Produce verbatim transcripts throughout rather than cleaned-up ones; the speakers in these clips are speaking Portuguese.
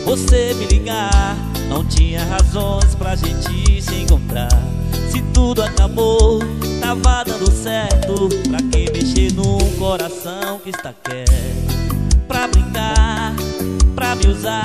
você me ligar. Não tinha razões pra gente se encontrar. Se tudo acabou, tava dando certo. Pra que mexer num coração que está quieto? Pra brincar, pra me usar.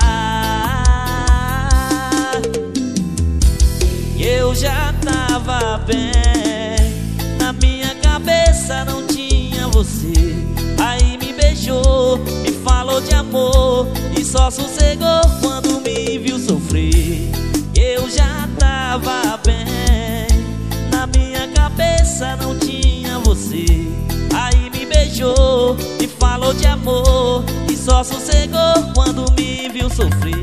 E eu já tava bem, na minha cabeça não tinha você. Aí me beijou, me falou de amor e só sossegou quando me viu sofrer. Eu já tava bem, na minha cabeça não tinha você. Aí me beijou, me falou de amor e só sossegou quando me viu sofrer.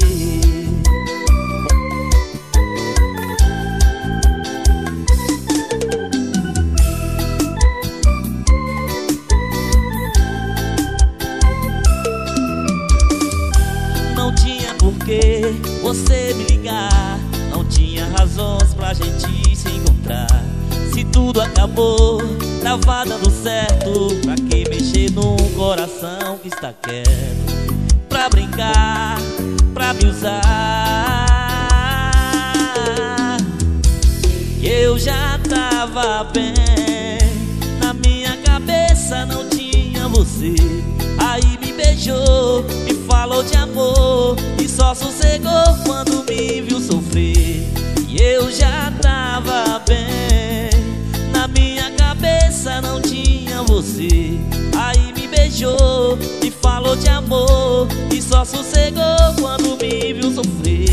Não tinha porquê você me ligar. Não tinha razões pra gente se encontrar. Se tudo acabou, tava dando certo. Pra que mexer num coração que está quieto? Pra brincar, pra me usar. E eu já tava bem, na minha cabeça não tinha você. Aí me beijou, me falou de amor e só sossegou quando me viu sofrer. E eu já tava bem, na minha cabeça não tinha você. Aí me beijou, me falou de amor e só sossegou quando me viu sofrer.